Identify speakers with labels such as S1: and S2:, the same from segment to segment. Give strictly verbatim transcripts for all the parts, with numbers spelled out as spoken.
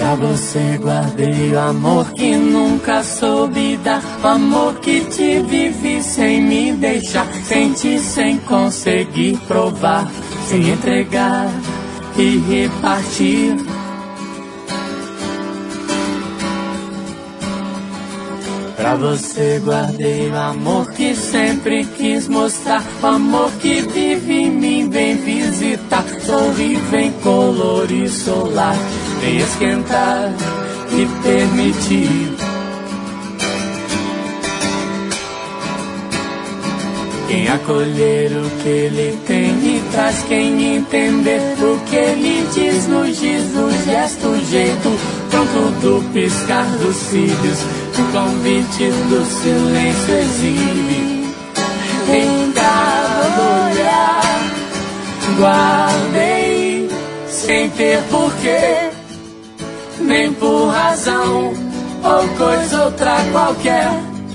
S1: Pra você guardei o amor que nunca soube dar, o amor que te vivi sem me deixar, senti sem conseguir provar, sem entregar e repartir. Pra você guardei o amor que sempre quis mostrar, o amor que vive em mim, vem visitar, sorri, vem colorir solar, vem esquentar e permitir. Quem acolher o que ele tem e traz, quem entender o que ele diz, no giz do gesto, jeito pronto do piscar dos cílios, o convite do silêncio exibe. Em cada olhar guardei, sem ter porquê, nem por razão ou coisa outra qualquer,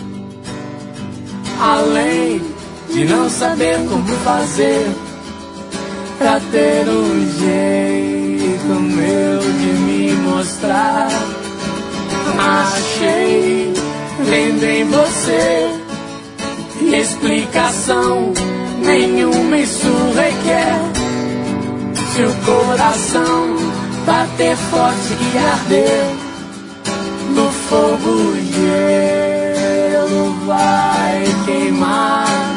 S1: além de não saber como fazer pra ter um jeito meu de me mostrar. Achei, vendo em você, explicação nenhuma isso requer. Se o coração bater forte e arder, no fogo o gelo vai queimar.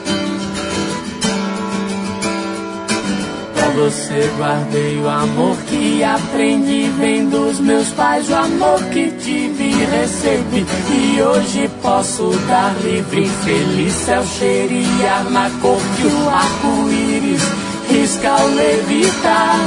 S1: Pra você guardei o amor que aprendi, vem dos meus pais, o amor que tive e recebi, e hoje posso dar livre. Feliz céu cheirar na cor que o arco-íris risca ao levitar.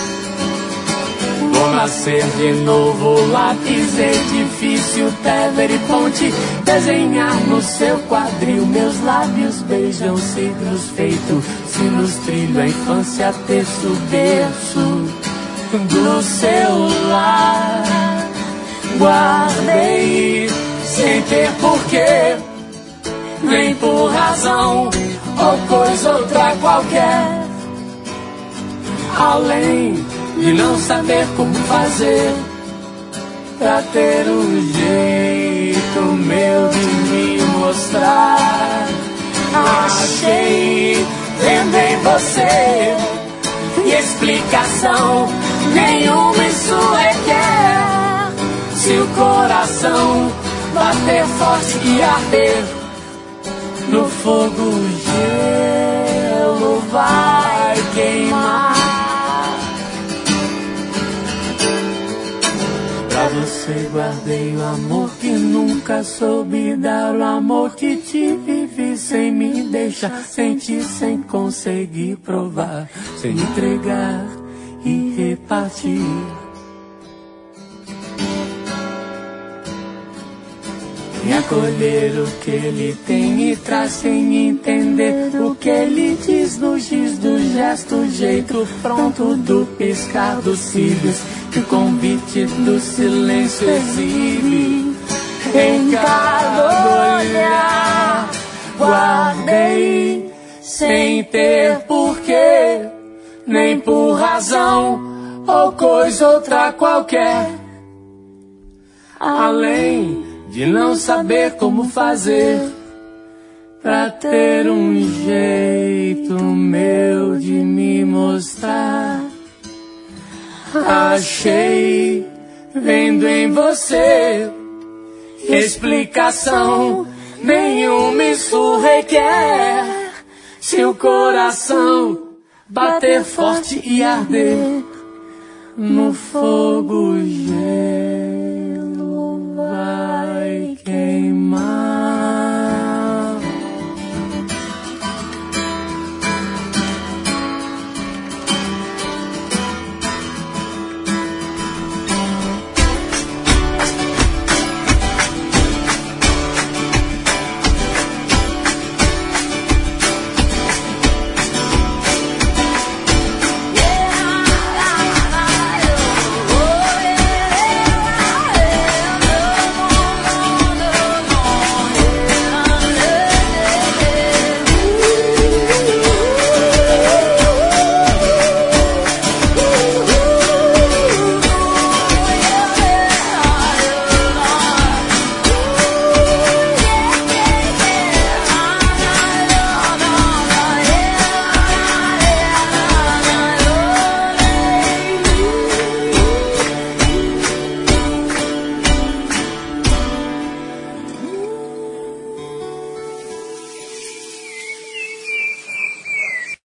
S1: Vou nascer de novo, lápis, edifício, tever e ponte, desenhar no seu quadril, meus lábios beijam cedros feito sinos, trilho a infância, terço, berço do seu lar. Guardei sem ter porquê, nem por razão ou coisa outra qualquer, além de não saber como fazer pra ter um jeito meu de me mostrar. Achei, vendo em você, explicação nenhuma isso requer. Se o coração bater forte e arder, no fogo o gelo vai queimar. Pra você guardei o amor que nunca soube dar, o amor que te vivi sem me deixar, sentir sem conseguir provar, sem entregar e repartir. E acolher o que ele tem e traz, sem entender o que ele diz, no giz do gesto, jeito pronto do piscar dos cílios, que o convite do silêncio exibe. Em cada olhar guardei, sem ter porquê, nem por razão ou coisa outra qualquer, além de não saber como fazer pra ter um jeito meu de me mostrar. Achei, vendo em você, explicação nenhuma isso requer. Se o coração bater forte e arder, no fogo gelo